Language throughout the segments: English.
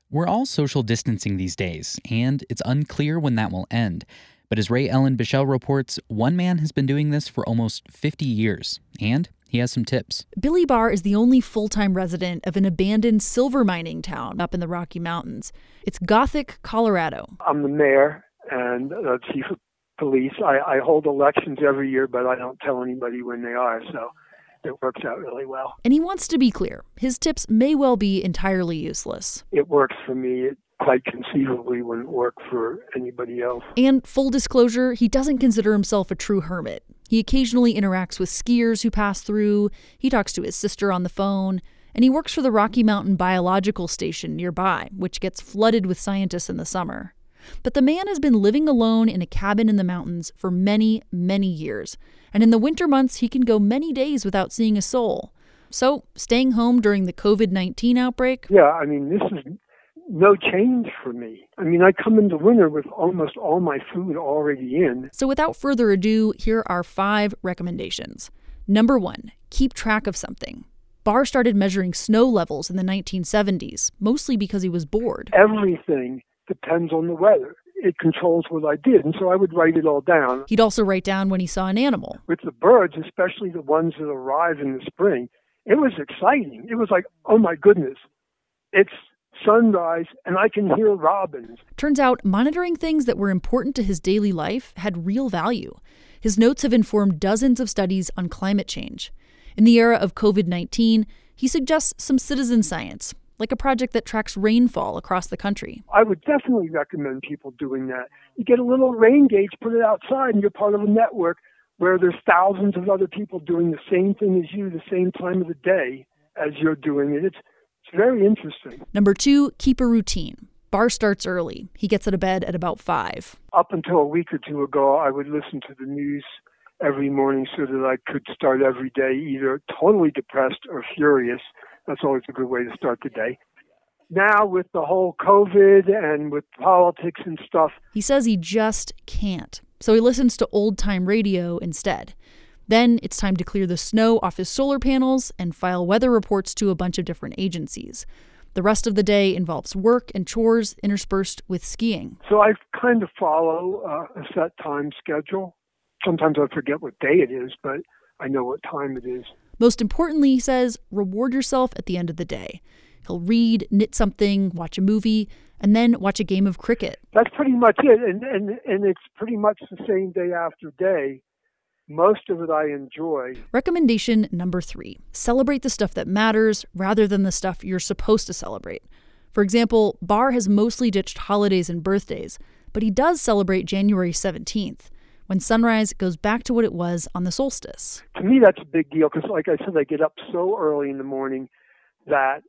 We're all social distancing these days, and it's unclear when that will end. But as Ray Ellen Bichelle reports, one man has been doing this for almost 50 years, and he has some tips. Billy Barr is the only full-time resident of an abandoned silver mining town up in the Rocky Mountains. It's Gothic, Colorado. I'm the mayor and chief of police. I hold elections every year, but I don't tell anybody when they are, so it works out really well. And he wants to be clear. His tips may well be entirely useless. It works for me. It quite conceivably wouldn't work for anybody else. And full disclosure, he doesn't consider himself a true hermit. He occasionally interacts with skiers who pass through, he talks to his sister on the phone, and he works for the Rocky Mountain Biological Station nearby, which gets flooded with scientists in the summer. But the man has been living alone in a cabin in the mountains for many, many years. And in the winter months, he can go many days without seeing a soul. So, staying home during the COVID-19 outbreak? Yeah, I mean, this is no change for me. I mean, I come into winter with almost all my food already in. So without further ado, here are 5 recommendations. Number 1, keep track of something. Barr started measuring snow levels in the 1970s, mostly because he was bored. Everything depends on the weather. It controls what I did, and so I would write it all down. He'd also write down when he saw an animal. With the birds, especially the ones that arrive in the spring, it was exciting. It was like, oh my goodness, it's sunrise and I can hear robins. Turns out monitoring things that were important to his daily life had real value. His notes have informed dozens of studies on climate change. In the era of COVID-19, he suggests some citizen science, like a project that tracks rainfall across the country. I would definitely recommend people doing that. You get a little rain gauge, put it outside, and you're part of a network where there's thousands of other people doing the same thing as you, the same time of the day as you're doing it. It's very interesting. Number 2, keep a routine. Barr starts early. He gets out of bed at about 5. Up until a week or two ago, I would listen to the news every morning so that I could start every day either totally depressed or furious. That's always a good way to start the day. Now, with the whole COVID and with politics and stuff, he says he just can't. So he listens to old-time radio instead. Then it's time to clear the snow off his solar panels and file weather reports to a bunch of different agencies. The rest of the day involves work and chores interspersed with skiing. So I kind of follow a set time schedule. Sometimes I forget what day it is, but I know what time it is. Most importantly, he says, reward yourself at the end of the day. He'll read, knit something, watch a movie, and then watch a game of cricket. That's pretty much it, and it's pretty much the same day after day. Most of it I enjoy. Recommendation number 3, celebrate the stuff that matters rather than the stuff you're supposed to celebrate. For example, Barr has mostly ditched holidays and birthdays, but he does celebrate January 17th, when sunrise goes back to what it was on the solstice. To me, that's a big deal because, like I said, I get up so early in the morning that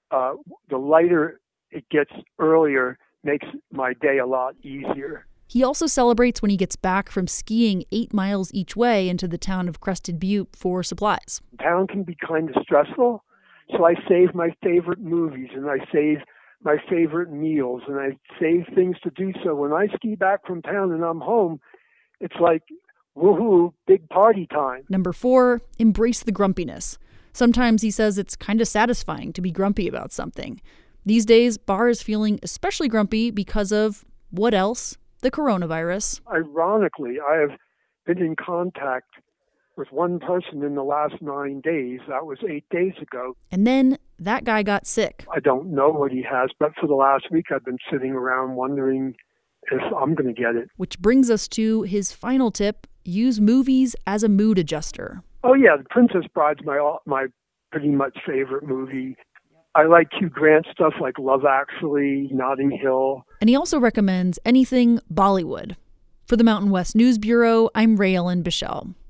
the lighter it gets earlier makes my day a lot easier. He also celebrates when he gets back from skiing 8 miles each way into the town of Crested Butte for supplies. Town can be kind of stressful, so I save my favorite movies and I save my favorite meals and I save things to do so. When I ski back from town and I'm home, it's like, woohoo, big party time. Number 4, embrace the grumpiness. Sometimes he says it's kind of satisfying to be grumpy about something. These days, Barr is feeling especially grumpy because of, what else? The coronavirus. Ironically, I have been in contact with one person in the last 9 days. That was 8 days ago. And then that guy got sick. I don't know what he has, but for the last week I've been sitting around wondering if I'm going to get it. Which brings us to his final tip, use movies as a mood adjuster. Oh yeah, The Princess Bride's my pretty much favorite movie. I like Hugh Grant stuff like Love Actually, Notting Hill. And he also recommends anything Bollywood. For the Mountain West News Bureau, I'm Ray Ellen Bichelle.